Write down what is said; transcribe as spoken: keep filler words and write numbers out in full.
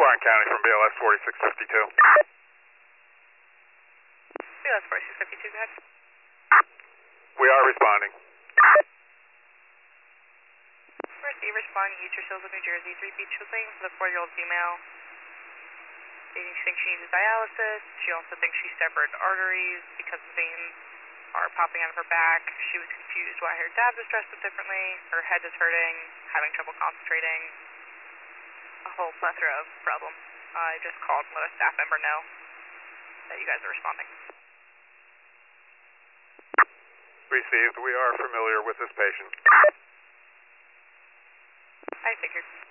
Bryan County from B L S forty-six fifty-two. B L S forty-six fifty-two, go ahead. We are responding. Receive, responding, East Hills of New Jersey, three beach thing for the four-year-old female. They think she needs dialysis. She also thinks she severed arteries because the veins are popping out of her back. She was confused why her dad was dressed up differently. Her head is hurting, having trouble concentrating. A whole plethora of problems. I just called and let a staff member know that you guys are responding. Received. We are familiar with this patient. I figured.